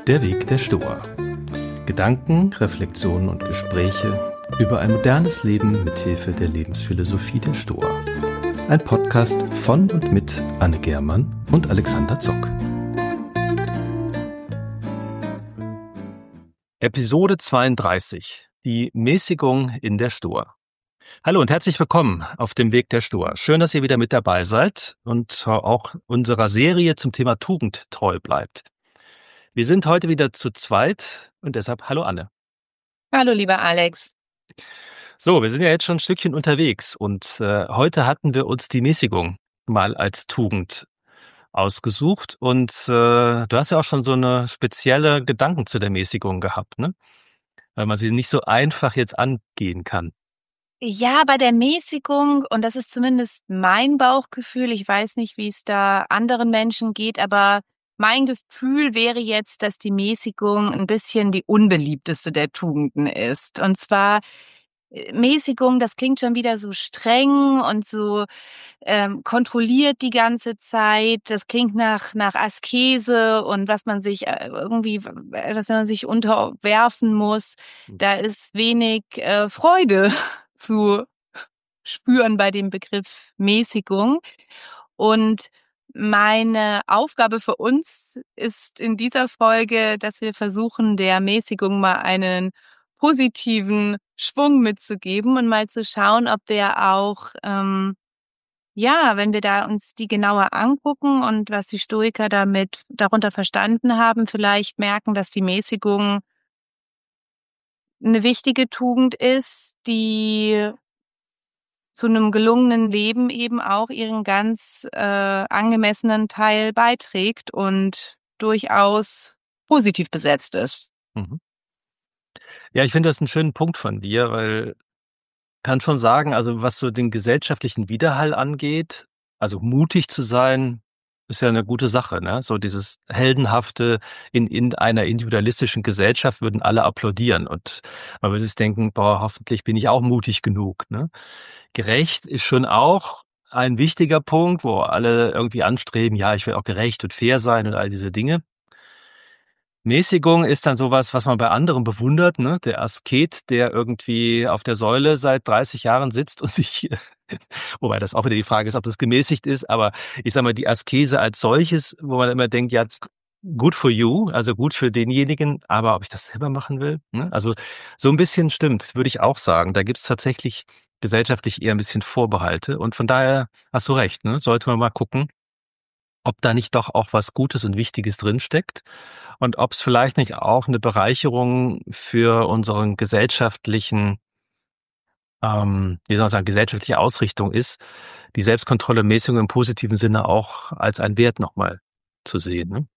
Der Weg der Stoa. Gedanken, Reflexionen und Gespräche über ein modernes Leben mit Hilfe der Lebensphilosophie der Stoa. Ein Podcast von und mit Anne Germann und Alexander Zock. Episode 32. Die Mäßigung in der Stoa. Hallo und herzlich willkommen auf dem Weg der Stoa. Schön, dass ihr wieder mit dabei seid und auch unserer Serie zum Thema Tugend treu bleibt. Wir sind heute wieder zu zweit und deshalb hallo Anne. Hallo lieber Alex. So, wir sind ja jetzt schon ein Stückchen unterwegs und heute hatten wir uns die Mäßigung mal als Tugend ausgesucht und du hast ja auch schon so eine spezielle Gedanken zu der Mäßigung gehabt, ne? Weil man sie nicht so einfach jetzt angehen kann. Ja, bei der Mäßigung, und das ist zumindest mein Bauchgefühl, ich weiß nicht, wie es da anderen Menschen geht, aber mein Gefühl wäre jetzt, dass die Mäßigung ein bisschen die unbeliebteste der Tugenden ist. Und zwar Mäßigung, das klingt schon wieder so streng und so kontrolliert die ganze Zeit. Das klingt nach Askese und was man sich was man sich unterwerfen muss. Da ist wenig Freude zu spüren bei dem Begriff Mäßigung. Und meine Aufgabe für uns ist in dieser Folge, dass wir versuchen, der Mäßigung mal einen positiven Schwung mitzugeben und mal zu schauen, ob wir auch, wenn wir da uns die genauer angucken und was die Stoiker darunter verstanden haben, vielleicht merken, dass die Mäßigung eine wichtige Tugend ist, die zu einem gelungenen Leben eben auch ihren ganz angemessenen Teil beiträgt und durchaus positiv besetzt ist. Mhm. Ja, ich finde das einen schönen Punkt von dir, weil kann schon sagen, also was so den gesellschaftlichen Widerhall angeht, also mutig zu sein, ist ja eine gute Sache, ne? So dieses Heldenhafte in einer individualistischen Gesellschaft würden alle applaudieren und man würde sich denken, boah, hoffentlich bin ich auch mutig genug, ne? Gerecht ist schon auch ein wichtiger Punkt, wo alle irgendwie anstreben, ja, ich will auch gerecht und fair sein und all diese Dinge. Mäßigung ist dann sowas, was man bei anderen bewundert, ne? Der Asket, der irgendwie auf der Säule seit 30 Jahren sitzt und sich, wobei das auch wieder die Frage ist, ob das gemäßigt ist, aber ich sag mal, die Askese als solches, wo man immer denkt, ja, good for you, also gut für denjenigen, aber ob ich das selber machen will, ne? Also so ein bisschen stimmt, würde ich auch sagen. Da gibt's tatsächlich gesellschaftlich eher ein bisschen Vorbehalte und von daher hast du recht, ne? Sollte man mal gucken, ob da nicht doch auch was Gutes und Wichtiges drinsteckt und ob es vielleicht nicht auch eine Bereicherung für unseren gesellschaftlichen, wie soll man sagen, gesellschaftliche Ausrichtung ist, die Selbstkontrolle, Mäßigung im positiven Sinne auch als einen Wert nochmal zu sehen, ne?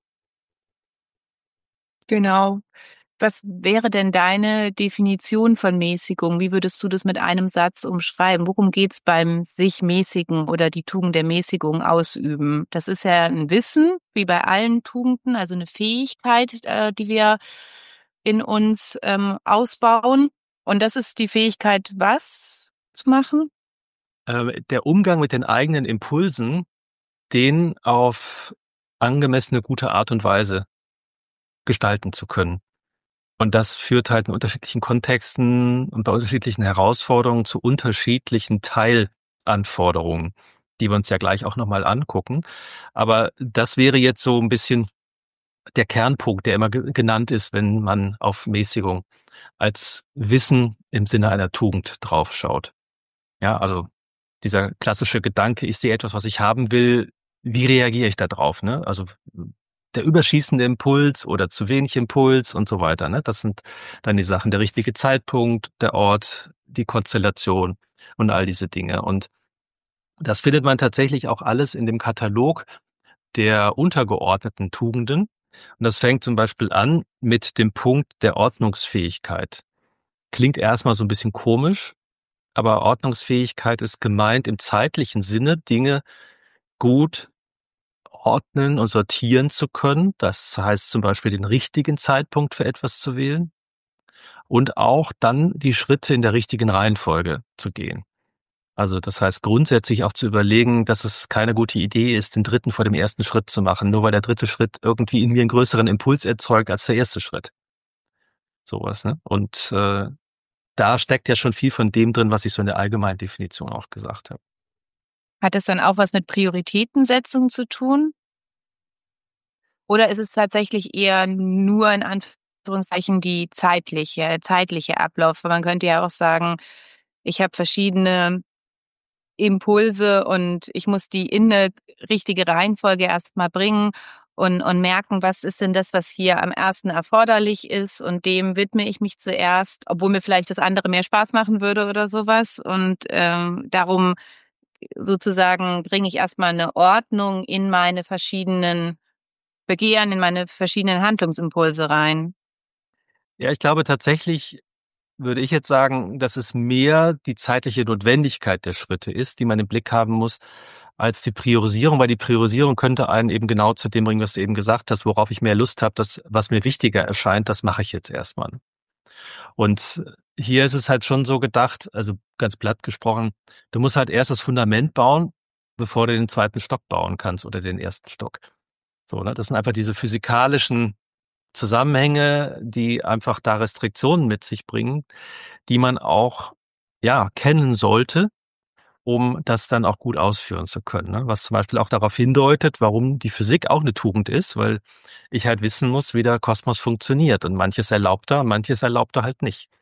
Genau. Was wäre denn deine Definition von Mäßigung? Wie würdest du das mit einem Satz umschreiben? Worum geht's beim sich mäßigen oder die Tugend der Mäßigung ausüben? Das ist ja ein Wissen, wie bei allen Tugenden, also eine Fähigkeit, die wir in uns ausbauen. Und das ist die Fähigkeit, was zu machen? Der Umgang mit den eigenen Impulsen, den auf angemessene, gute Art und Weise gestalten zu können. Und das führt halt in unterschiedlichen Kontexten und bei unterschiedlichen Herausforderungen zu unterschiedlichen Teilanforderungen, die wir uns ja gleich auch nochmal angucken. Aber das wäre jetzt so ein bisschen der Kernpunkt, der immer genannt ist, wenn man auf Mäßigung als Wissen im Sinne einer Tugend draufschaut. Ja, also dieser klassische Gedanke, ich sehe etwas, was ich haben will, wie reagiere ich da drauf, ne? Also der überschießende Impuls oder zu wenig Impuls und so weiter, ne? Das sind dann die Sachen, der richtige Zeitpunkt, der Ort, die Konstellation und all diese Dinge. Und das findet man tatsächlich auch alles in dem Katalog der untergeordneten Tugenden. Und das fängt zum Beispiel an mit dem Punkt der Ordnungsfähigkeit. Klingt erstmal so ein bisschen komisch, aber Ordnungsfähigkeit ist gemeint im zeitlichen Sinne, Dinge gut ordnen und sortieren zu können. Das heißt zum Beispiel den richtigen Zeitpunkt für etwas zu wählen und auch dann die Schritte in der richtigen Reihenfolge zu gehen. Also das heißt grundsätzlich auch zu überlegen, dass es keine gute Idee ist, den dritten vor dem ersten Schritt zu machen, nur weil der dritte Schritt irgendwie in mir einen größeren Impuls erzeugt als der erste Schritt. Sowas, ne? Und da steckt ja schon viel von dem drin, was ich so in der allgemeinen Definition auch gesagt habe. Hat es dann auch was mit Prioritätensetzung zu tun? Oder ist es tatsächlich eher nur in Anführungszeichen die zeitliche Ablauf? Weil man könnte ja auch sagen, ich habe verschiedene Impulse und ich muss die in 'ne richtige Reihenfolge erst mal bringen und merken, was ist denn das, was hier am ersten erforderlich ist, und dem widme ich mich zuerst, obwohl mir vielleicht das andere mehr Spaß machen würde oder so was. Und, darum sozusagen bringe ich erst mal 'ne Ordnung in meine verschiedenen Begehren, in meine verschiedenen Handlungsimpulse rein. Ja, ich glaube tatsächlich würde ich jetzt sagen, dass es mehr die zeitliche Notwendigkeit der Schritte ist, die man im Blick haben muss, als die Priorisierung, weil die Priorisierung könnte einen eben genau zu dem bringen, was du eben gesagt hast, worauf ich mehr Lust habe, das, was mir wichtiger erscheint, das mache ich jetzt erstmal. Und hier ist es halt schon so gedacht, also ganz platt gesprochen, du musst halt erst das Fundament bauen, bevor du den zweiten Stock bauen kannst oder den ersten Stock. So, ne? Das sind einfach diese physikalischen Zusammenhänge, die einfach da Restriktionen mit sich bringen, die man auch, ja, kennen sollte, um das dann auch gut ausführen zu können, ne? Was zum Beispiel auch darauf hindeutet, warum die Physik auch eine Tugend ist, weil ich halt wissen muss, wie der Kosmos funktioniert, und manches erlaubt er halt nicht.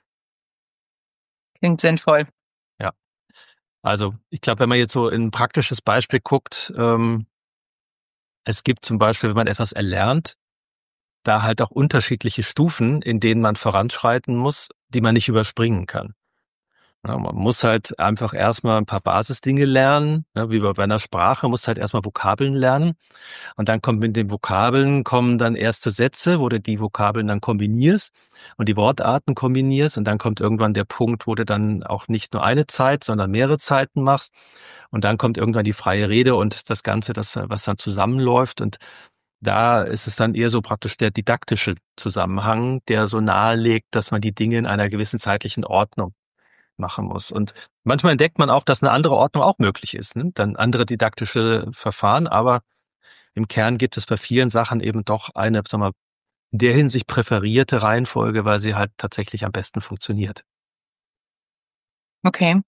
Klingt sinnvoll. Ja, also ich glaube, wenn man jetzt so in ein praktisches Beispiel guckt, es gibt zum Beispiel, wenn man etwas erlernt, da halt auch unterschiedliche Stufen, in denen man voranschreiten muss, die man nicht überspringen kann. Ja, man muss halt einfach erstmal ein paar Basisdinge lernen, ne, wie bei einer Sprache musst halt erstmal Vokabeln lernen, und dann kommt mit den Vokabeln kommen dann erste Sätze, wo du die Vokabeln dann kombinierst und die Wortarten kombinierst, und dann kommt irgendwann der Punkt, wo du dann auch nicht nur eine Zeit, sondern mehrere Zeiten machst, und dann kommt irgendwann die freie Rede und das Ganze, was dann zusammenläuft, und da ist es dann eher so praktisch der didaktische Zusammenhang, der so nahelegt, dass man die Dinge in einer gewissen zeitlichen Ordnung machen muss. Und manchmal entdeckt man auch, dass eine andere Ordnung auch möglich ist, ne? Dann andere didaktische Verfahren, aber im Kern gibt es bei vielen Sachen eben doch eine, sagen wir, in der Hinsicht präferierte Reihenfolge, weil sie halt tatsächlich am besten funktioniert. Okay.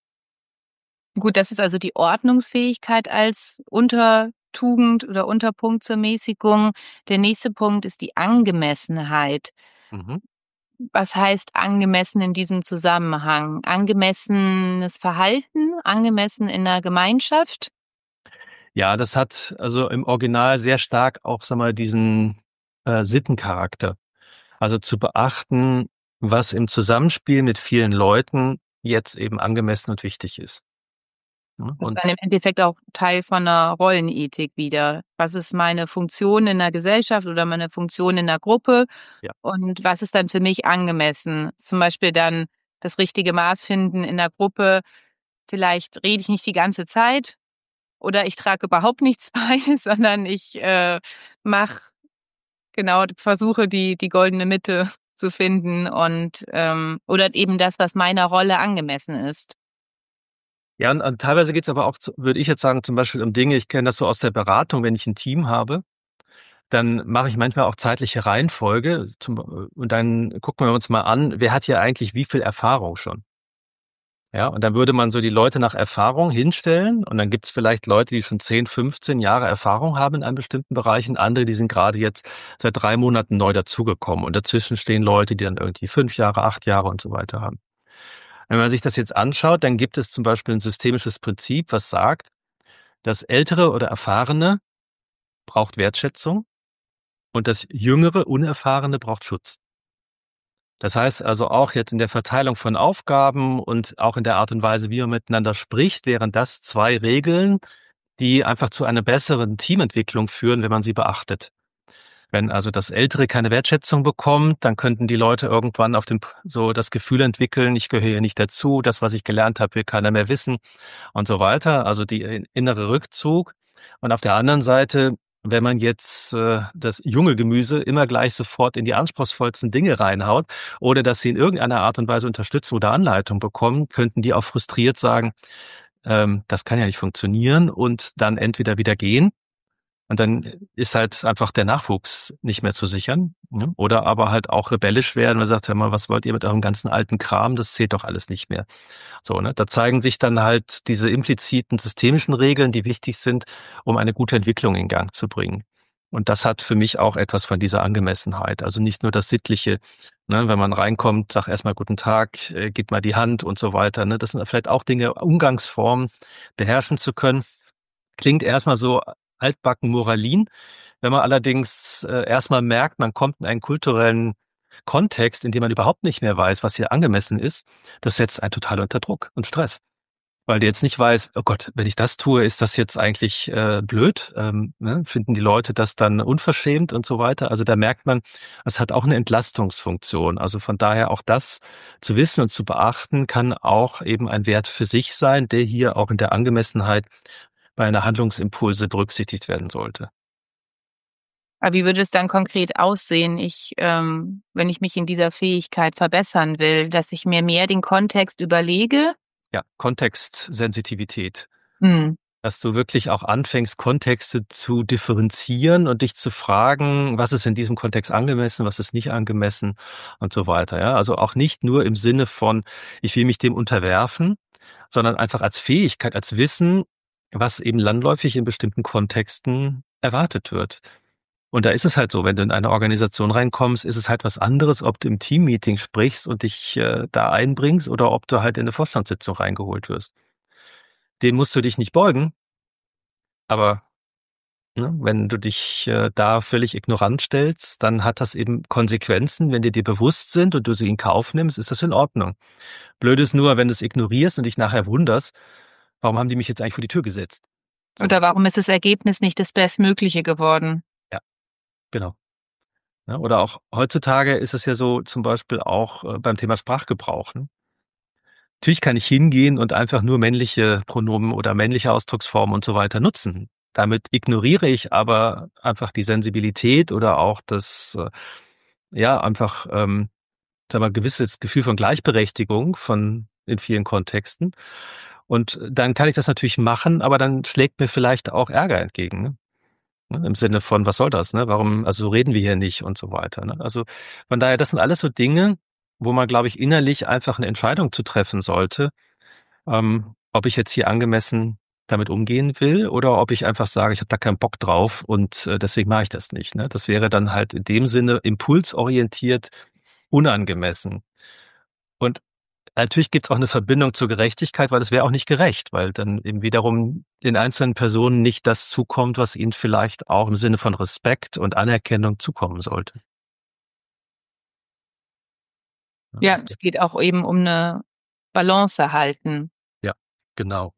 Gut, das ist also die Ordnungsfähigkeit als Untertugend oder Unterpunkt zur Mäßigung. Der nächste Punkt ist die Angemessenheit. Mhm. Was heißt angemessen in diesem Zusammenhang? Angemessenes Verhalten, angemessen in der Gemeinschaft? Ja, das hat also im Original sehr stark auch, sagen wir, diesen Sittencharakter. Also zu beachten, was im Zusammenspiel mit vielen Leuten jetzt eben angemessen und wichtig ist. Ne? Das ist Und dann im Endeffekt auch Teil von 'ner Rollenethik wieder. Was ist meine Funktion in der Gesellschaft oder meine Funktion in der Gruppe ja. und was ist dann für mich angemessen? Zum Beispiel dann das richtige Maß finden in der Gruppe. Vielleicht rede ich nicht die ganze Zeit oder ich trage überhaupt nichts bei, sondern ich, mache versuche die goldene Mitte zu finden und, oder eben das, was meiner Rolle angemessen ist. Ja, und teilweise geht's aber auch, würde ich jetzt sagen, zum Beispiel um Dinge, ich kenne das so aus der Beratung, wenn ich ein Team habe, dann mache ich manchmal auch zeitliche Reihenfolge und dann gucken wir uns mal an, wer hat hier eigentlich wie viel Erfahrung schon? Ja, und dann würde man so die Leute nach Erfahrung hinstellen, und dann gibt's vielleicht Leute, die schon 10, 15 Jahre Erfahrung haben in einem bestimmten Bereich, und andere, die sind gerade jetzt seit 3 Monaten neu dazugekommen, und dazwischen stehen Leute, die dann irgendwie 5 Jahre, 8 Jahre und so weiter haben. Wenn man sich das jetzt anschaut, dann gibt es zum Beispiel ein systemisches Prinzip, was sagt, das Ältere oder Erfahrene braucht Wertschätzung und das Jüngere, Unerfahrene braucht Schutz. Das heißt also auch jetzt in der Verteilung von Aufgaben und auch in der Art und Weise, wie man miteinander spricht, wären das 2 Regeln, die einfach zu einer besseren Teamentwicklung führen, wenn man sie beachtet. Wenn also das Ältere keine Wertschätzung bekommt, dann könnten die Leute irgendwann so das Gefühl entwickeln, ich gehöre hier nicht dazu, das, was ich gelernt habe, will keiner mehr wissen und so weiter. Also die innere Rückzug. Und auf der anderen Seite, wenn man jetzt das junge Gemüse immer gleich sofort in die anspruchsvollsten Dinge reinhaut, oder dass sie in irgendeiner Art und Weise Unterstützung oder Anleitung bekommen, könnten die auch frustriert sagen, das kann ja nicht funktionieren und dann entweder wieder gehen und dann ist halt einfach der Nachwuchs nicht mehr zu sichern, ne? Oder aber halt auch rebellisch werden. Man sagt ja mal, was wollt ihr mit eurem ganzen alten Kram? Das zählt doch alles nicht mehr. So, ne? Da zeigen sich dann halt diese impliziten systemischen Regeln, die wichtig sind, um eine gute Entwicklung in Gang zu bringen. Und das hat für mich auch etwas von dieser Angemessenheit. Also nicht nur das Sittliche, ne? Wenn man reinkommt, sag erstmal guten Tag, gib mal die Hand und so weiter, ne? Das sind vielleicht auch Dinge, Umgangsformen beherrschen zu können. Klingt erstmal so altbacken Moralin. Wenn man allerdings erstmal merkt, man kommt in einen kulturellen Kontext, in dem man überhaupt nicht mehr weiß, was hier angemessen ist, das setzt einen total unter Druck und Stress. Weil du jetzt nicht weißt, oh Gott, wenn ich das tue, ist das jetzt eigentlich blöd? Ne? Finden die Leute das dann unverschämt und so weiter? Also da merkt man, es hat auch eine Entlastungsfunktion. Also von daher auch das zu wissen und zu beachten, kann auch eben ein Wert für sich sein, der hier auch in der Angemessenheit bei einer Handlungsimpulse berücksichtigt werden sollte. Aber wie würde es dann konkret aussehen, wenn ich mich in dieser Fähigkeit verbessern will, dass ich mir mehr den Kontext überlege? Ja, Kontextsensitivität. Hm. Dass du wirklich auch anfängst, Kontexte zu differenzieren und dich zu fragen, was ist in diesem Kontext angemessen, was ist nicht angemessen und so weiter. Ja, also auch nicht nur im Sinne von, ich will mich dem unterwerfen, sondern einfach als Fähigkeit, als Wissen, was eben landläufig in bestimmten Kontexten erwartet wird. Und da ist es halt so, wenn du in eine Organisation reinkommst, ist es halt was anderes, ob du im Teammeeting sprichst und dich da einbringst oder ob du halt in eine Vorstandssitzung reingeholt wirst. Dem musst du dich nicht beugen, aber ne, wenn du dich da völlig ignorant stellst, dann hat das eben Konsequenzen. Wenn dir die bewusst sind und du sie in Kauf nimmst, ist das in Ordnung. Blöd ist nur, wenn du es ignorierst und dich nachher wunderst, warum haben die mich jetzt eigentlich vor die Tür gesetzt? So, Oder warum ist das Ergebnis nicht das Bestmögliche geworden? ja, genau. Ja, oder auch heutzutage ist es ja so, zum Beispiel auch beim Thema Sprachgebrauch. Ne? Natürlich kann ich hingehen und einfach nur männliche Pronomen oder männliche Ausdrucksformen und so weiter nutzen. Damit ignoriere ich aber einfach die Sensibilität oder auch das, ja, einfach, sag mal, gewisses Gefühl von Gleichberechtigung von in vielen Kontexten. Und dann kann ich das natürlich machen, aber dann schlägt mir vielleicht auch Ärger entgegen. Ne? Im Sinne von, was soll das? Ne? Warum, also so reden wir hier nicht und so weiter. Ne? Also von daher, das sind alles so Dinge, wo man, glaube ich, innerlich einfach eine Entscheidung zu treffen sollte, ob ich jetzt hier angemessen damit umgehen will oder ob ich einfach sage, ich habe da keinen Bock drauf und deswegen mache ich das nicht. Ne? Das wäre dann halt in dem Sinne impulsorientiert unangemessen. Und natürlich gibt es auch eine Verbindung zur Gerechtigkeit, weil es wäre auch nicht gerecht, weil dann eben wiederum den einzelnen Personen nicht das zukommt, was ihnen vielleicht auch im Sinne von Respekt und Anerkennung zukommen sollte. Ja, Ja, es geht auch eben um eine Balance halten. ja, genau.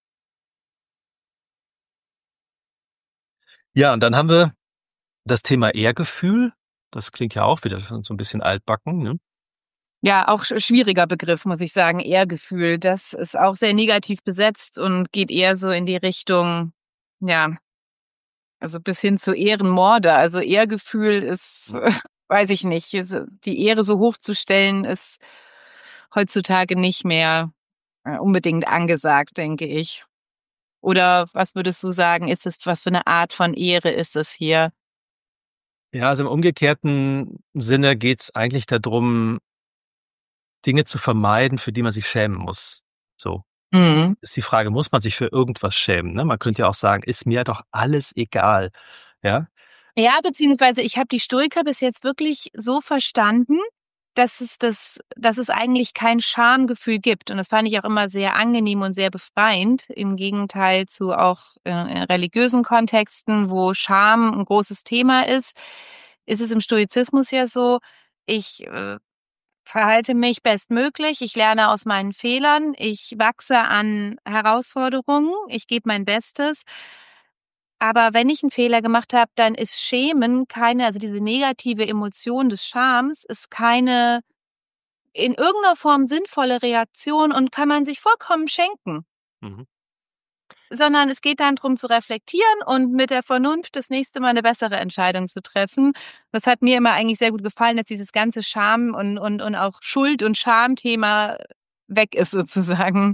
Ja, und dann haben wir das Thema Ehrgefühl. Das klingt ja auch wieder so ein bisschen altbacken, ne? Ja, auch schwieriger Begriff, muss ich sagen, Ehrgefühl. Das ist auch sehr negativ besetzt und geht eher so in die Richtung, ja, also bis hin zu Ehrenmorde. Also Ehrgefühl ist, weiß ich nicht, die Ehre so hochzustellen, ist heutzutage nicht mehr unbedingt angesagt, denke ich. Oder was würdest du sagen, ist es, was für eine Art von Ehre ist es hier? Ja, also im umgekehrten Sinne geht's eigentlich darum, Dinge zu vermeiden, für die man sich schämen muss. So. Mhm. Ist die Frage, muss man sich für irgendwas schämen? Ne? Man könnte ja auch sagen, ist mir doch alles egal. Ja, Ja, beziehungsweise ich habe die Stoiker bis jetzt wirklich so verstanden, dass es eigentlich kein Schamgefühl gibt. Und das fand ich auch immer sehr angenehm und sehr befreiend, im Gegenteil zu auch religiösen Kontexten, wo Scham ein großes Thema ist es im Stoizismus ja so, ich verhalte mich bestmöglich, ich lerne aus meinen Fehlern, ich wachse an Herausforderungen, ich gebe mein Bestes. Aber wenn ich einen Fehler gemacht habe, dann ist Schämen keine, also diese negative Emotion des Schams ist keine in irgendeiner Form sinnvolle Reaktion und kann man sich vollkommen schenken. mhm. Sondern es geht dann drum zu reflektieren und mit der Vernunft das nächste Mal 'ne bessere Entscheidung zu treffen. Das hat mir immer eigentlich sehr gut gefallen, dass dieses ganze Scham und auch Schuld und Schamthema weg ist sozusagen.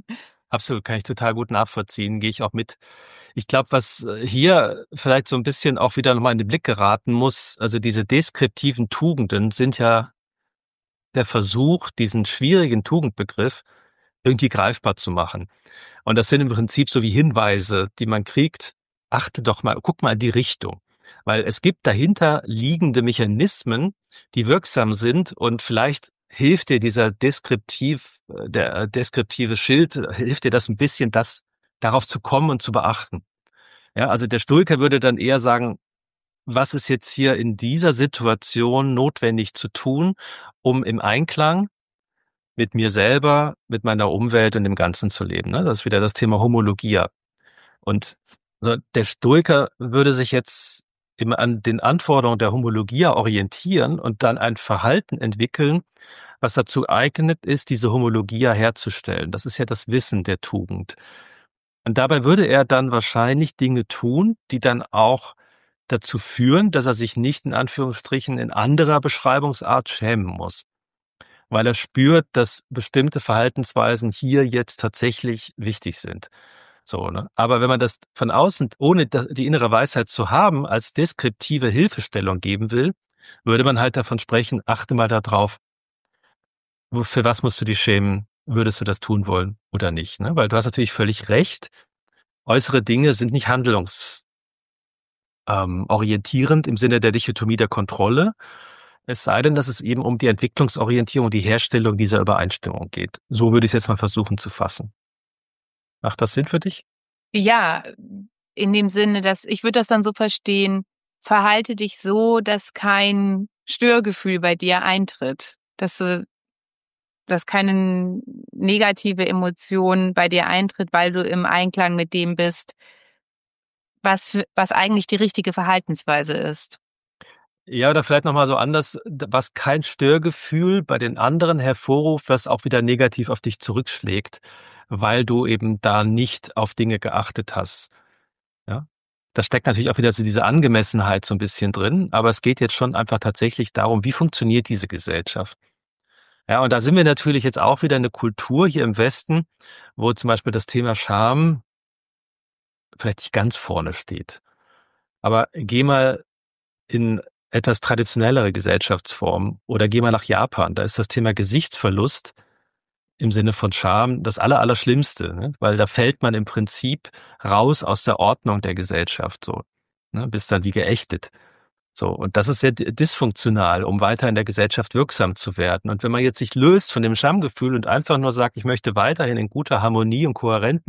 Absolut, kann ich total gut nachvollziehen, gehe ich auch mit. Ich glaube, was hier vielleicht so ein bisschen auch wieder nochmal in den Blick geraten muss, also diese deskriptiven Tugenden sind ja der Versuch, diesen schwierigen Tugendbegriff irgendwie greifbar zu machen. Und das sind im Prinzip so wie Hinweise, die man kriegt. Achte doch mal, guck mal in die Richtung. Weil es gibt dahinter liegende Mechanismen, die wirksam sind und vielleicht hilft dir dieser der deskriptive Schild, hilft dir das ein bisschen, das darauf zu kommen und zu beachten. Ja, also der Stoiker würde dann eher sagen, was ist jetzt hier in dieser Situation notwendig zu tun, um im Einklang mit mir selber, mit meiner Umwelt und dem Ganzen zu leben. Ne? Das ist wieder das Thema Homologia. Und so der Stoiker würde sich jetzt immer an den Anforderungen der Homologia orientieren und dann ein Verhalten entwickeln, was dazu eignet ist, diese Homologia herzustellen. Das ist ja das Wissen der Tugend. Und dabei würde er dann wahrscheinlich Dinge tun, die dann auch dazu führen, dass er sich nicht in Anführungsstrichen in anderer Beschreibungsart schämen muss, weil er spürt, dass bestimmte Verhaltensweisen hier jetzt tatsächlich wichtig sind. So, ne? Aber wenn man das von außen, ohne die innere Weisheit zu haben, als deskriptive Hilfestellung geben will, würde man halt davon sprechen, achte mal darauf, für was musst du dich schämen, würdest du das tun wollen oder nicht, ne? Weil du hast natürlich völlig recht, äußere Dinge sind nicht orientierend im Sinne der Dichotomie der Kontrolle, es sei denn, dass es eben um die Entwicklungsorientierung, die Herstellung dieser Übereinstimmung geht. So würde ich es jetzt mal versuchen zu fassen. Macht das Sinn für dich? Ja, in dem Sinne, dass ich würde das dann so verstehen, verhalte dich so, dass kein Störgefühl bei dir eintritt, dass keine negative Emotion bei dir eintritt, weil du im Einklang mit dem bist, was eigentlich die richtige Verhaltensweise ist. Ja, oder vielleicht nochmal so anders, was kein Störgefühl bei den anderen hervorruft, was auch wieder negativ auf dich zurückschlägt, weil du eben da nicht auf Dinge geachtet hast. Ja? Da steckt natürlich auch wieder so diese Angemessenheit so ein bisschen drin, aber es geht jetzt schon einfach tatsächlich darum, wie funktioniert diese Gesellschaft? Ja, und da sind wir natürlich jetzt auch wieder eine Kultur hier im Westen, wo zum Beispiel das Thema Scham vielleicht nicht ganz vorne steht. Aber geh mal in etwas traditionellere Gesellschaftsformen oder geh mal nach Japan. Da ist das Thema Gesichtsverlust im Sinne von Scham das Allerschlimmste, ne? Weil da fällt man im Prinzip raus aus der Ordnung der Gesellschaft, so, ne? Bist dann wie geächtet. So, und das ist sehr dysfunktional, um weiter in der Gesellschaft wirksam zu werden. Und wenn man jetzt sich löst von dem Schamgefühl und einfach nur sagt, ich möchte weiterhin in guter Harmonie und kohärent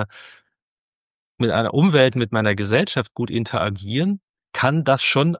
mit einer Umwelt, mit meiner Gesellschaft gut interagieren, kann das schon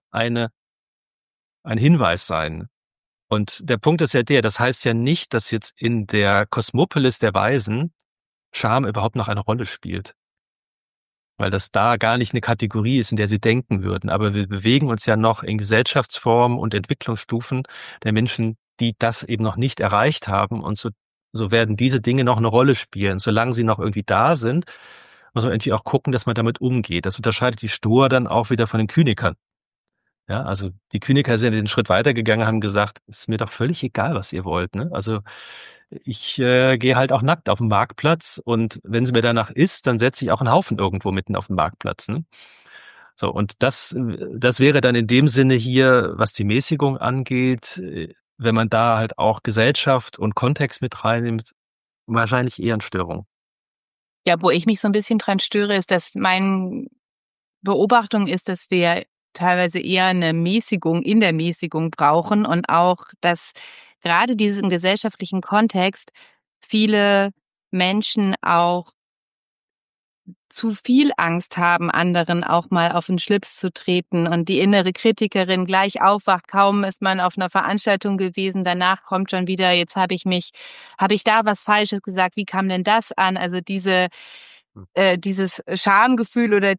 ein Hinweis sein. Und der Punkt ist ja der, das heißt ja nicht, dass jetzt in der Kosmopolis der Weisen Scham überhaupt noch eine Rolle spielt, weil das da gar nicht eine Kategorie ist, in der sie denken würden. Aber wir bewegen uns ja noch in Gesellschaftsformen und Entwicklungsstufen der Menschen, die das eben noch nicht erreicht haben. Und so werden diese Dinge noch eine Rolle spielen. Solange sie noch irgendwie da sind, muss man irgendwie auch gucken, dass man damit umgeht. Das unterscheidet die Stoa dann auch wieder von den Kynikern. Ja, also die Kyniker sind den Schritt weitergegangen, haben gesagt, ist mir doch völlig egal, was ihr wollt. Ne? Also ich gehe halt auch nackt auf den Marktplatz und wenn es mir danach ist, dann setze ich auch einen Haufen irgendwo mitten auf den Marktplatz. Ne? So, und das wäre dann in dem Sinne hier, was die Mäßigung angeht, wenn man da halt auch Gesellschaft und Kontext mit reinnimmt, wahrscheinlich eher eine Störung. Ja, wo ich mich so ein bisschen dran störe, ist, dass meine Beobachtung ist, dass wir teilweise eher eine Mäßigung in der Mäßigung brauchen und auch, dass gerade dieses im gesellschaftlichen Kontext viele Menschen auch zu viel Angst haben, anderen auch mal auf den Schlips zu treten und die innere Kritikerin gleich aufwacht. Kaum ist man auf einer Veranstaltung gewesen, danach kommt schon wieder, jetzt habe ich da was Falsches gesagt, wie kam denn das an? Also dieses Schamgefühl oder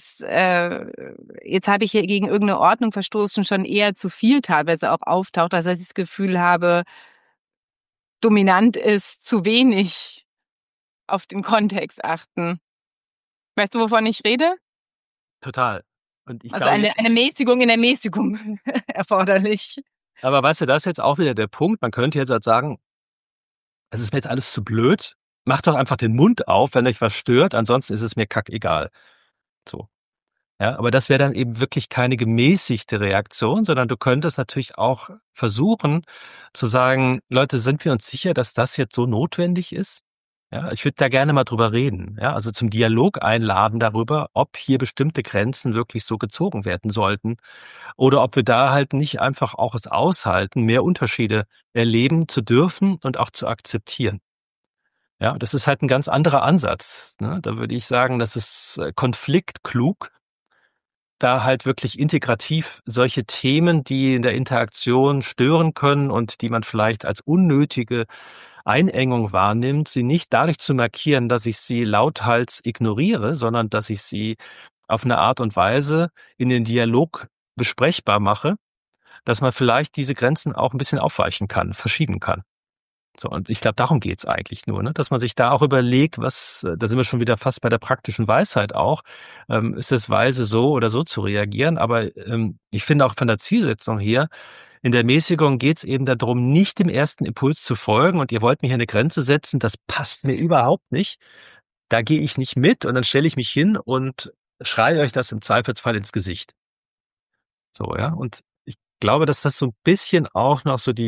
jetzt habe ich hier gegen irgendeine Ordnung verstoßen, schon eher zu viel teilweise auch auftaucht, dass ich das Gefühl habe, dominant ist zu wenig auf den Kontext achten. Weißt du, wovon ich rede? Total. Und ich Also glaube jetzt, eine Mäßigung in der Mäßigung erforderlich. aber weißt du, das ist jetzt auch wieder der Punkt. Man könnte jetzt halt sagen, es ist mir jetzt alles zu blöd. macht doch einfach den Mund auf, wenn euch was stört, ansonsten ist es mir kackegal. So. Ja, aber das wäre dann eben wirklich keine gemäßigte Reaktion, sondern du könntest natürlich auch versuchen zu sagen, Leute, sind wir uns sicher, dass das jetzt so notwendig ist? Ja, ich würde da gerne mal drüber reden. Ja, also zum Dialog einladen darüber, ob hier bestimmte Grenzen wirklich so gezogen werden sollten oder ob wir da halt nicht einfach auch es aushalten, mehr Unterschiede erleben zu dürfen und auch zu akzeptieren. Ja, das ist halt ein ganz anderer Ansatz. Ne? Da würde ich sagen, das ist konfliktklug, da halt wirklich integrativ solche Themen, die in der Interaktion stören können und die man vielleicht als unnötige Einengung wahrnimmt, sie nicht dadurch zu markieren, dass ich sie lauthals ignoriere, sondern dass ich sie auf eine Art und Weise in den Dialog besprechbar mache, dass man vielleicht diese Grenzen auch ein bisschen aufweichen kann, verschieben kann. So, und ich glaube, darum geht's eigentlich nur, ne? Dass man sich da auch überlegt, da sind wir schon wieder fast bei der praktischen Weisheit auch, ist es weise, so oder so zu reagieren? Aber ich finde auch von der Zielsetzung her, in der Mäßigung geht's eben darum, nicht dem ersten Impuls zu folgen und ihr wollt mir hier eine Grenze setzen, das passt mir überhaupt nicht. Da gehe ich nicht mit und dann stelle ich mich hin und schreie euch das im Zweifelsfall ins Gesicht. So, ja. Und ich glaube, dass das so ein bisschen auch noch so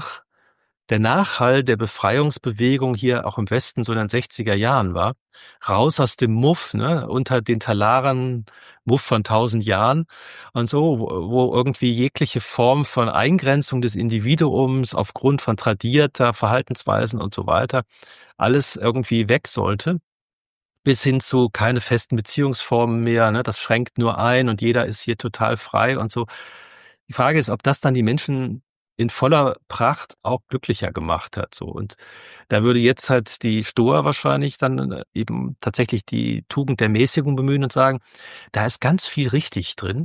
der Nachhall der Befreiungsbewegung hier auch im Westen so in den 60er Jahren war. Raus aus dem Muff, ne, unter den Talaren, Muff von 1000 Jahren und so, wo irgendwie jegliche Form von Eingrenzung des Individuums aufgrund von tradierter Verhaltensweisen und so weiter alles irgendwie weg sollte. Bis hin zu keine festen Beziehungsformen mehr, ne, das schränkt nur ein und jeder ist hier total frei und so. Die Frage ist, ob das dann die Menschen in voller Pracht auch glücklicher gemacht hat, so. Und da würde jetzt halt die Stoa wahrscheinlich dann eben tatsächlich die Tugend der Mäßigung bemühen und sagen, da ist ganz viel richtig drin,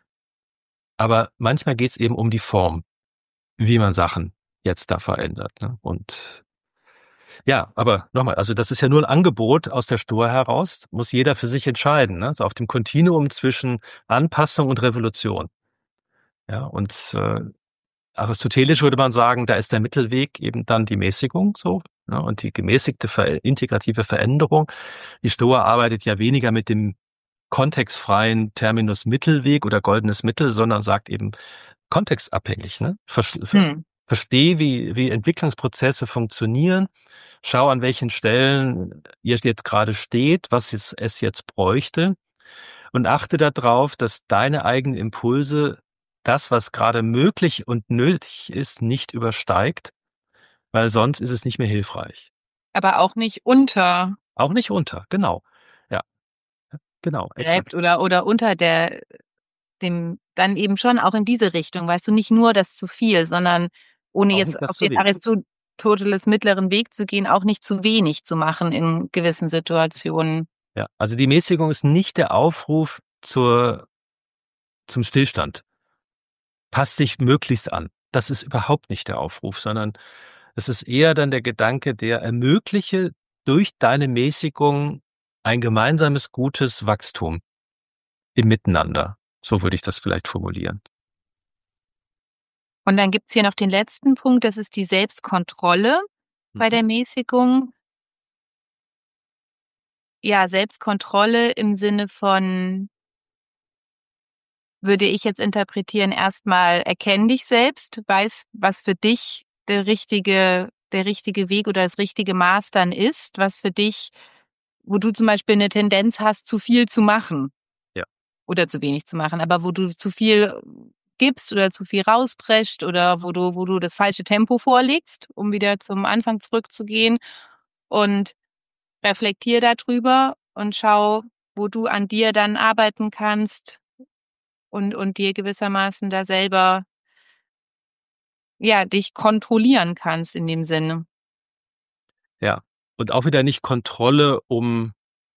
aber manchmal geht's eben um die Form, wie man Sachen jetzt da verändert, ne? Und ja, aber nochmal, also das ist ja nur ein Angebot aus der Stoa heraus, muss jeder für sich entscheiden, ne? So auf dem Kontinuum zwischen Anpassung und Revolution. Ja, und aristotelisch würde man sagen, da ist der Mittelweg eben dann die Mäßigung so, ne? Und die gemäßigte integrative Veränderung. Die Stoa arbeitet ja weniger mit dem kontextfreien Terminus Mittelweg oder goldenes Mittel, sondern sagt eben kontextabhängig, ne? Versteh, wie Entwicklungsprozesse funktionieren. Schau, an welchen Stellen ihr jetzt gerade steht, was es jetzt bräuchte und achte darauf, dass deine eigenen Impulse das, was gerade möglich und nötig ist, nicht übersteigt, weil sonst ist es nicht mehr hilfreich. Aber auch nicht untergräbt Auch nicht unter, genau. Ja, genau, exakt. oder unter dem, dann eben schon auch in diese Richtung, weißt du, nicht nur das zu viel, sondern ohne Auch jetzt nicht das auf zu den wenig. Aristoteles mittleren Weg zu gehen, auch nicht zu wenig zu machen in gewissen Situationen. Ja, also die Mäßigung ist nicht der Aufruf zum Stillstand. Passt dich möglichst an. Das ist überhaupt nicht der Aufruf, sondern es ist eher dann der Gedanke, der ermögliche durch deine Mäßigung ein gemeinsames gutes Wachstum im Miteinander. So würde ich das vielleicht formulieren. Und dann gibt's hier noch den letzten Punkt, das ist die Selbstkontrolle bei Mhm. der Mäßigung. Ja, Selbstkontrolle im Sinne von, würde ich jetzt interpretieren, erstmal erkenn dich selbst, weiß, was für dich der richtige Weg oder das richtige Maß dann ist, was für dich, wo du zum Beispiel eine Tendenz hast, zu viel zu machen Ja, oder zu wenig zu machen, aber wo du zu viel gibst oder zu viel rausprescht oder wo du das falsche Tempo vorlegst, um wieder zum Anfang zurückzugehen, und reflektier darüber und schau, wo du an dir dann arbeiten kannst und dir gewissermaßen da selber, ja, dich kontrollieren kannst in dem Sinne. ja. Und auch wieder nicht Kontrolle, um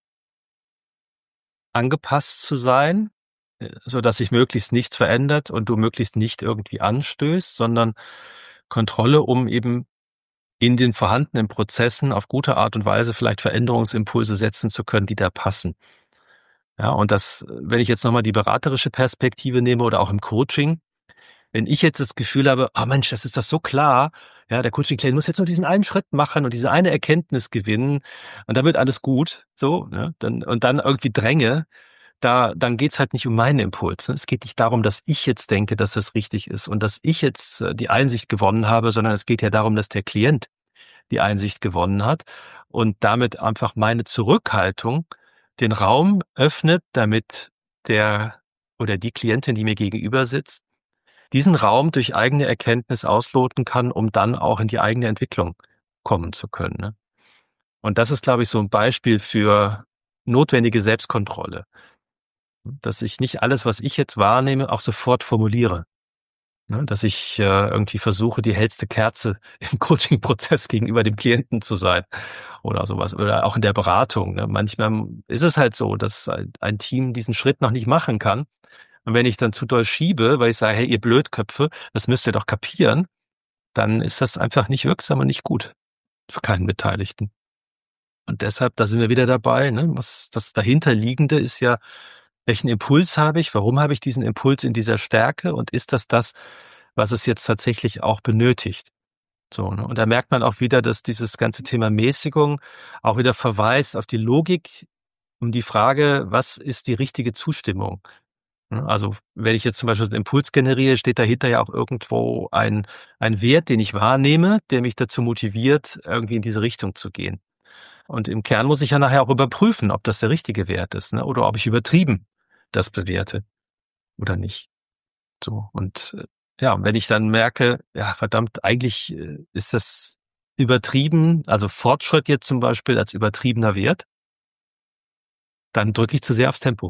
angepasst zu sein, so dass sich möglichst nichts verändert und du möglichst nicht irgendwie anstößt, sondern Kontrolle, um eben in den vorhandenen Prozessen auf gute Art und Weise vielleicht Veränderungsimpulse setzen zu können, die da passen. Ja, und das, wenn ich jetzt nochmal die beraterische Perspektive nehme oder auch im Coaching, wenn ich jetzt das Gefühl habe, ah Mensch, das ist doch so klar, Ja, der Coaching-Klient muss jetzt nur diesen einen Schritt machen und diese eine Erkenntnis gewinnen und dann wird alles gut, so, ne? Dann irgendwie dränge, dann geht's halt nicht um meinen Impuls, ne? Es geht nicht darum, dass ich jetzt denke, dass das richtig ist und dass ich jetzt die Einsicht gewonnen habe, sondern es geht ja darum, dass der Klient die Einsicht gewonnen hat und damit einfach meine Zurückhaltung den Raum öffnet, damit der oder die Klientin, die mir gegenüber sitzt, diesen Raum durch eigene Erkenntnis ausloten kann, um dann auch in die eigene Entwicklung kommen zu können, ne? Und das ist, glaube ich, so ein Beispiel für notwendige Selbstkontrolle, dass ich nicht alles, was ich jetzt wahrnehme, auch sofort formuliere, ne? Dass ich irgendwie versuche, die hellste Kerze im Coaching-Prozess gegenüber dem Klienten zu sein oder sowas oder auch in der Beratung, ne? Manchmal ist es halt so, dass ein Team diesen Schritt noch nicht machen kann. Und wenn ich dann zu doll schiebe, weil ich sage: „Hey, ihr Blödköpfe, das müsst ihr doch kapieren“, dann ist das einfach nicht wirksam und nicht gut für keinen Beteiligten. Und deshalb, da sind wir wieder dabei, ne? Was das Dahinterliegende ist ja, welchen Impuls habe ich? Warum habe ich diesen Impuls in dieser Stärke? Und ist das, was es jetzt tatsächlich auch benötigt? So, ne? Und da merkt man auch wieder, dass dieses ganze Thema Mäßigung auch wieder verweist auf die Logik um die Frage, was ist die richtige Zustimmung? Ne? Also, wenn ich jetzt zum Beispiel einen Impuls generiere, steht dahinter ja auch irgendwo ein Wert, den ich wahrnehme, der mich dazu motiviert, irgendwie in diese Richtung zu gehen. Und im Kern muss ich ja nachher auch überprüfen, ob das der richtige Wert ist, ne? Oder ob ich übertrieben das bewerte oder nicht. So und ja, und wenn ich dann merke, ja verdammt, eigentlich ist das übertrieben, also Fortschritt jetzt zum Beispiel als übertriebener Wert, dann drücke ich zu sehr aufs Tempo.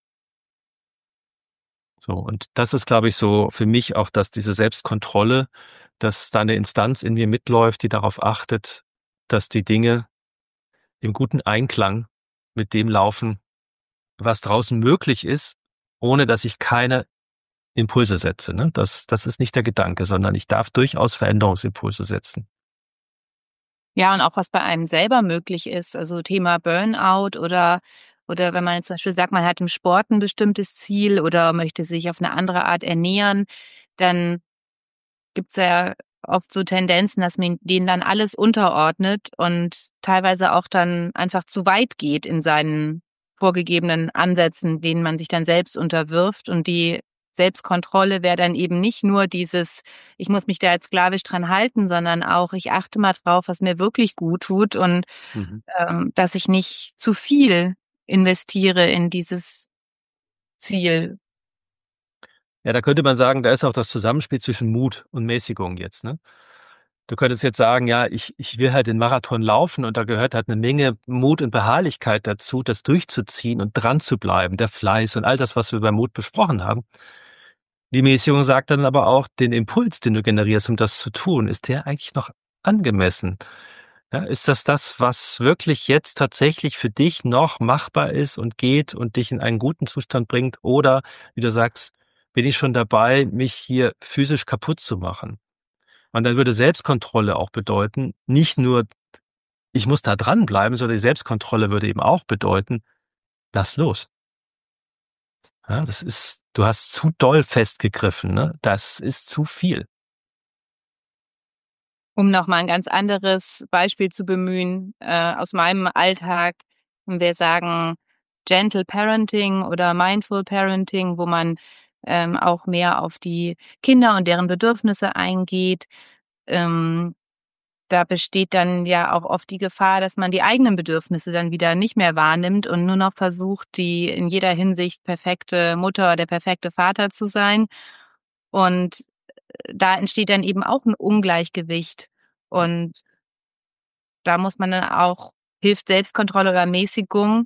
So und das ist, glaube ich, so für mich auch, dass diese Selbstkontrolle, dass da eine Instanz in mir mitläuft, die darauf achtet, dass die Dinge im guten Einklang mit dem laufen, was draußen möglich ist, ohne dass ich keine Impulse setze, ne? Das ist nicht der Gedanke, sondern ich darf durchaus Veränderungsimpulse setzen. Ja, und auch was bei einem selber möglich ist, also Thema Burnout oder wenn man jetzt zum Beispiel sagt, man hat im Sport ein bestimmtes Ziel oder möchte sich auf eine andere Art ernähren, dann gibt's ja oft so Tendenzen, dass man denen dann alles unterordnet und teilweise auch dann einfach zu weit geht in seinen vorgegebenen Ansätzen, denen man sich dann selbst unterwirft. Und die Selbstkontrolle wäre dann eben nicht nur dieses: „Ich muss mich da jetzt sklavisch dran halten“, sondern auch: „Ich achte mal drauf, was mir wirklich gut tut und, Mhm. dass ich nicht zu viel investiere in dieses Ziel.“ Ja, da könnte man sagen, da ist auch das Zusammenspiel zwischen Mut und Mäßigung jetzt, ne? Du könntest jetzt sagen, ja, ich will halt den Marathon laufen und da gehört halt eine Menge Mut und Beharrlichkeit dazu, das durchzuziehen und dran zu bleiben, der Fleiß und all das, was wir beim Mut besprochen haben. Die Mäßigung sagt dann aber auch, den Impuls, den du generierst, um das zu tun, ist der eigentlich noch angemessen? Ja, ist das, was wirklich jetzt tatsächlich für dich noch machbar ist und geht und dich in einen guten Zustand bringt? Oder, wie du sagst, bin ich schon dabei, mich hier physisch kaputt zu machen? Und dann würde Selbstkontrolle auch bedeuten, nicht nur, ich muss da dranbleiben, sondern die Selbstkontrolle würde eben auch bedeuten, lass los. Ja, du hast zu doll festgegriffen, ne? Das ist zu viel. Um noch mal 'n ganz anderes Beispiel zu bemühen, aus meinem Alltag, wenn wir sagen Gentle Parenting oder Mindful Parenting, wo man, auch mehr auf die Kinder und deren Bedürfnisse eingeht. Ähm, Da besteht dann ja auch oft die Gefahr, dass man die eigenen Bedürfnisse dann wieder nicht mehr wahrnimmt und nur noch versucht, die in jeder Hinsicht perfekte Mutter oder der perfekte Vater zu sein. Und da entsteht dann eben auch 'n Ungleichgewicht. Und da muss man dann auch hilft Selbstkontrolle oder Mäßigung,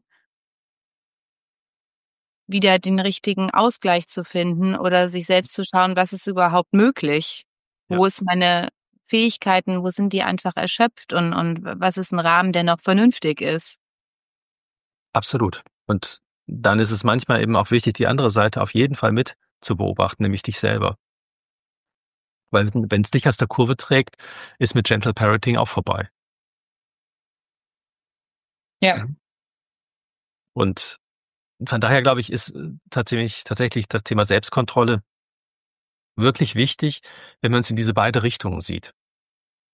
wieder den richtigen Ausgleich zu finden oder sich selbst zu schauen, was ist überhaupt möglich? Ja, Wo ist meine Fähigkeiten, wo sind die einfach erschöpft und was ist 'n Rahmen, der noch vernünftig ist? absolut. Und dann ist es manchmal eben auch wichtig, die andere Seite auf jeden Fall mit zu beobachten, nämlich dich selber. Weil wenn es dich aus der Kurve trägt, ist mit Gentle Parenting auch vorbei. Ja. Ja. Und von daher glaube ich, ist tatsächlich das Thema Selbstkontrolle wirklich wichtig, wenn man es in diese beide Richtungen sieht.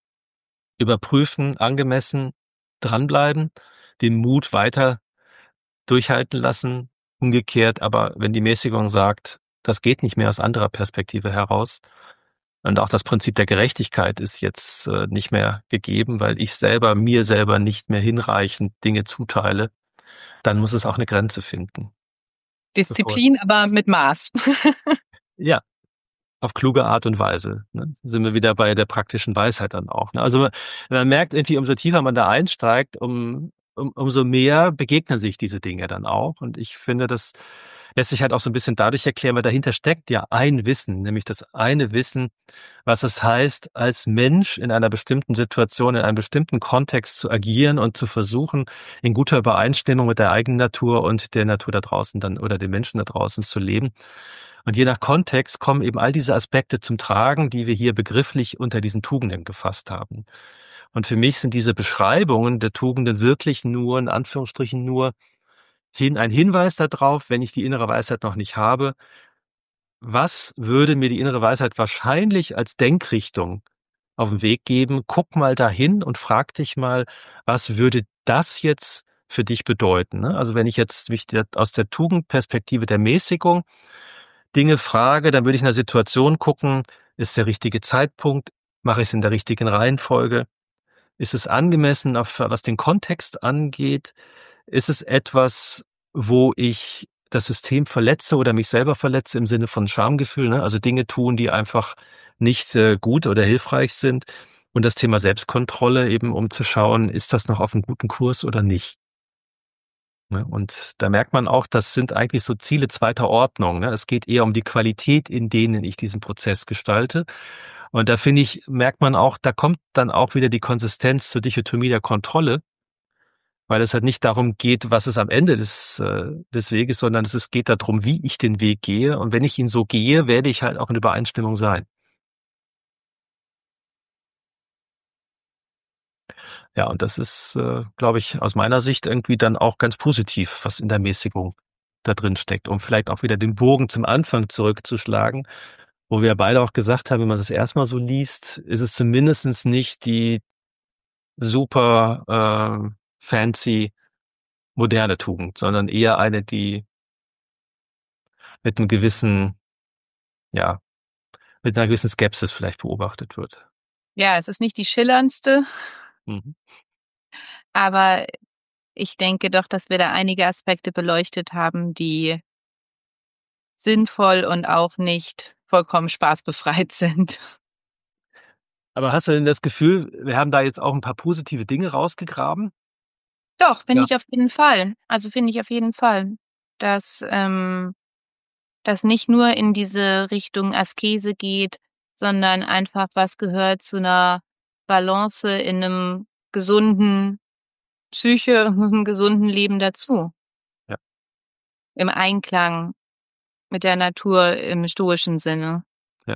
überprüfen, angemessen dranbleiben, den Mut weiter durchhalten lassen. Umgekehrt aber, wenn die Mäßigung sagt, das geht nicht mehr aus anderer Perspektive heraus und auch das Prinzip der Gerechtigkeit ist jetzt nicht mehr gegeben, weil ich selber mir selber nicht mehr hinreichend Dinge zuteile, dann muss es auch eine Grenze finden. Bevor Disziplin, aber mit Maß. ja, auf kluge Art und Weise. Ne? Sind wir wieder bei der praktischen Weisheit dann auch. Ne? Also man merkt irgendwie, umso tiefer man da einsteigt, umso mehr begegnen sich diese Dinge dann auch. Und ich finde, das lässt sich halt auch so ein bisschen dadurch erklären, weil dahinter steckt ja ein Wissen, nämlich das eine Wissen, was es heißt, als Mensch in einer bestimmten Situation, in einem bestimmten Kontext zu agieren und zu versuchen, in guter Übereinstimmung mit der eigenen Natur und der Natur da draußen dann oder den Menschen da draußen zu leben. Und je nach Kontext kommen eben all diese Aspekte zum Tragen, die wir hier begrifflich unter diesen Tugenden gefasst haben. Und für mich sind diese Beschreibungen der Tugenden wirklich nur, in Anführungsstrichen nur, ein Hinweis darauf, wenn ich die innere Weisheit noch nicht habe, was würde mir die innere Weisheit wahrscheinlich als Denkrichtung auf den Weg geben? Guck mal dahin und frag dich mal, was würde das jetzt für dich bedeuten? Ne? Also wenn ich jetzt mich aus der Tugendperspektive der Mäßigung Dinge frage, dann würde ich in der Situation gucken, ist der richtige Zeitpunkt, mache ich es in der richtigen Reihenfolge, ist es angemessen, was den Kontext angeht, ist es etwas, wo ich das System verletze oder mich selber verletze im Sinne von Schamgefühl, ne? Also Dinge tun, die einfach nicht gut oder hilfreich sind. Und das Thema Selbstkontrolle eben, um zu schauen, ist das noch auf einem guten Kurs oder nicht. Ne? Und da merkt man auch, das sind eigentlich so Ziele zweiter Ordnung. Ne? Es geht eher um die Qualität, in denen ich diesen Prozess gestalte. Und da finde ich, merkt man auch, da kommt dann auch wieder die Konsistenz zur Dichotomie der Kontrolle, weil es halt nicht darum geht, was ist am Ende des Weges, sondern es geht darum, wie ich den Weg gehe. Und wenn ich ihn so gehe, werde ich halt auch in Übereinstimmung sein. Ja, und das ist, glaube ich, aus meiner Sicht irgendwie dann auch ganz positiv, was in der Mäßigung da drin steckt, um vielleicht auch wieder den Bogen zum Anfang zurückzuschlagen, wo wir beide auch gesagt haben, wenn man das erstmal so liest, ist es zumindestens nicht die super fancy moderne Tugend, sondern eher eine, die mit einem gewissen, ja, mit einer gewissen Skepsis vielleicht beobachtet wird. Ja, es ist nicht die schillerndste, Mhm. aber ich denke doch, dass wir da einige Aspekte beleuchtet haben, die sinnvoll und auch nicht vollkommen spaßbefreit sind. Aber hast du denn das Gefühl, wir haben da jetzt auch ein paar positive Dinge rausgegraben? Doch, finde Ja. ich auf jeden Fall. Also finde ich auf jeden Fall, dass das nicht nur in diese Richtung Askese geht, sondern einfach was gehört zu einer Balance in einem gesunden Psyche und 'nem gesunden Leben dazu, Ja. im Einklang mit der Natur im stoischen Sinne. Ja.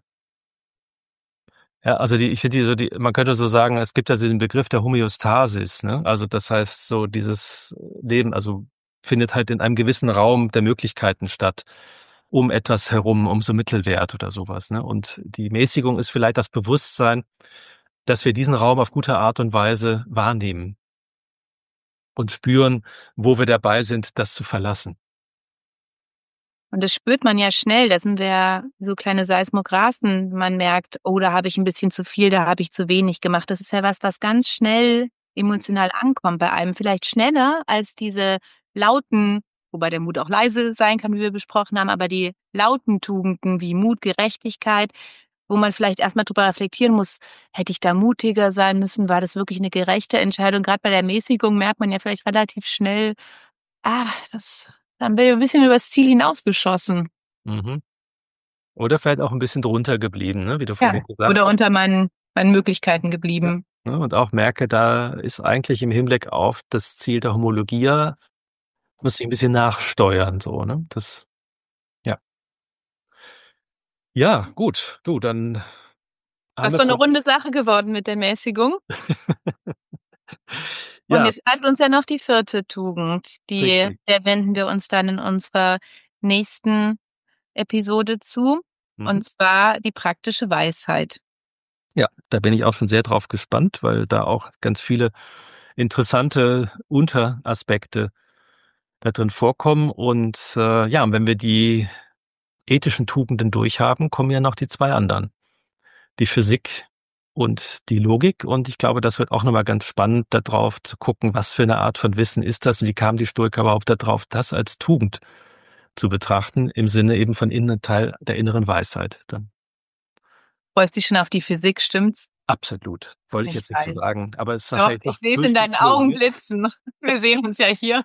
Ja, also ich finde man könnte so sagen, es gibt ja so den Begriff der Homöostasis, ne? Also das heißt, so dieses Leben, also findet halt in einem gewissen Raum der Möglichkeiten statt, um etwas herum, um so Mittelwert oder sowas, ne? Und die Mäßigung ist vielleicht das Bewusstsein, dass wir diesen Raum auf gute Art und Weise wahrnehmen und spüren, wo wir dabei sind, das zu verlassen. Und das spürt man ja schnell, da sind wir ja so kleine Seismographen. Man merkt: „Oh, da habe ich 'n bisschen zu viel, da habe ich zu wenig gemacht." Das ist ja was ganz schnell emotional ankommt bei einem, vielleicht schneller als diese lauten, wobei der Mut auch leise sein kann, wie wir besprochen haben, aber die lauten Tugenden wie Mut, Gerechtigkeit, wo man vielleicht erst mal drüber reflektieren muss: „Hätte ich da mutiger sein müssen? War das wirklich 'ne gerechte Entscheidung?" Grad bei der Mäßigung merkt man ja vielleicht relativ schnell: das dann bin ich 'n bisschen übers Ziel hinausgeschossen. Mhm. Oder vielleicht auch ein bisschen drunter geblieben, ne, wie du Ja. vorhin gesagt Oder hast. unter meinen Möglichkeiten Ja. geblieben. Ne, und auch merke, da ist eigentlich im Hinblick auf das Ziel der Homologia muss ich 'n bisschen nachsteuern so, ne? Ja. Ja, gut. Du, dann Das haben ist wir doch 'ne vielleicht runde Sache geworden mit der Mäßigung. Und ja, jetzt bleibt uns ja noch die vierte Tugend, richtig. der wenden wir uns dann in unserer nächsten Episode zu, Mhm. und zwar die praktische Weisheit. Ja, da bin ich auch schon sehr drauf gespannt, weil da auch ganz viele interessante Unteraspekte da drin vorkommen. Und ja, wenn wir die ethischen Tugenden durchhaben, kommen ja noch die 2 anderen. Die Physik und die Logik. Und ich glaube, das wird auch nochmal ganz spannend, da drauf zu gucken, was für eine Art von Wissen ist das und wie kamen die Stoiker überhaupt darauf, das als Tugend zu betrachten, im Sinne eben von innen Teil der inneren Weisheit. Dann Freust dich schon auf die Physik, stimmt's? absolut. Wollte ich Ich jetzt nicht so weiß. sagen, aber es ist Doch, wahrscheinlich ich noch sehe es in deinen durchgeflogen Augen jetzt. blitzen. Wir sehen uns ja hier.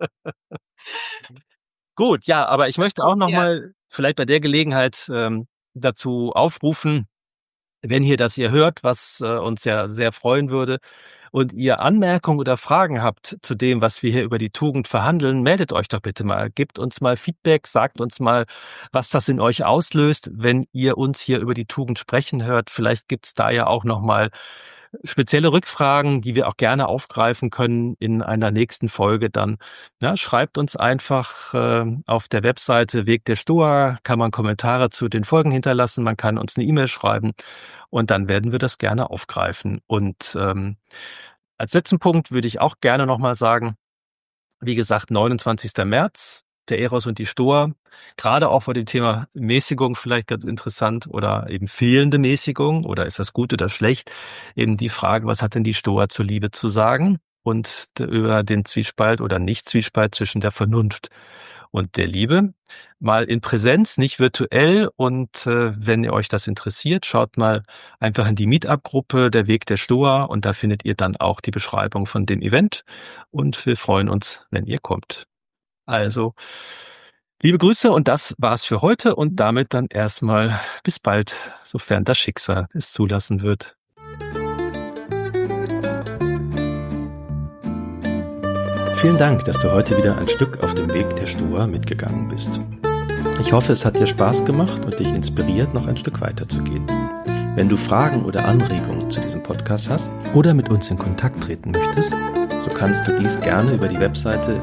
Gut, ja, aber ich möchte auch Ja. nochmal vielleicht bei der Gelegenheit dazu aufrufen, wenn ihr hört, was uns ja sehr freuen würde, und ihr Anmerkungen oder Fragen habt zu dem, was wir hier über die Tugend verhandeln, meldet euch doch bitte mal. Gebt uns mal Feedback, sagt uns mal, was das in euch auslöst, wenn ihr uns hier über die Tugend sprechen hört. Vielleicht gibt's da ja auch nochmal spezielle Rückfragen, die wir auch gerne aufgreifen können in einer nächsten Folge dann. Ja, schreibt uns einfach auf der Webseite Weg der Stoa, kann man Kommentare zu den Folgen hinterlassen, man kann uns eine E-Mail schreiben und dann werden wir das gerne aufgreifen. Und als letzten Punkt würde ich auch gerne nochmal sagen, wie gesagt, 29. März, der Eros und die Stoa, gerade auch vor dem Thema Mäßigung vielleicht ganz interessant oder eben fehlende Mäßigung oder ist das gut oder schlecht, eben die Frage, was hat denn die Stoa zur Liebe zu sagen und über den Zwiespalt oder Nicht-Zwiespalt zwischen der Vernunft und der Liebe. Mal in Präsenz, nicht virtuell und wenn ihr euch das interessiert, schaut mal einfach in die Meetup-Gruppe Der Weg der Stoa und da findet ihr dann auch die Beschreibung von dem Event und wir freuen uns, wenn ihr kommt. Also, liebe Grüße und das war's für heute und damit dann erstmal bis bald, sofern das Schicksal es zulassen wird. Vielen Dank, dass du heute wieder ein Stück auf dem Weg der Stoa mitgegangen bist. Ich hoffe, es hat dir Spaß gemacht und dich inspiriert, noch ein Stück weiterzugehen. Wenn du Fragen oder Anregungen zu diesem Podcast hast oder mit uns in Kontakt treten möchtest, so kannst du dies gerne über die Webseite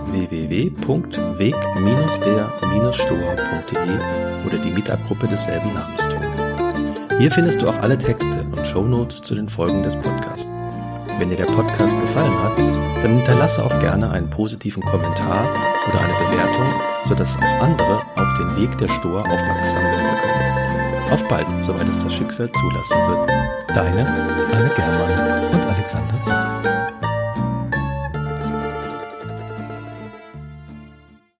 www.weg-der-stoa.de oder die Meetup-Gruppe desselben Namens tun. Hier findest du auch alle Texte und Shownotes zu den Folgen des Podcasts. Wenn dir der Podcast gefallen hat, dann hinterlasse auch gerne einen positiven Kommentar oder eine Bewertung, sodass auch andere auf den Weg der Stoa aufmerksam werden können. Auf bald, soweit es das Schicksal zulassen wird. Deine Anne Germann und Alexander Zoll.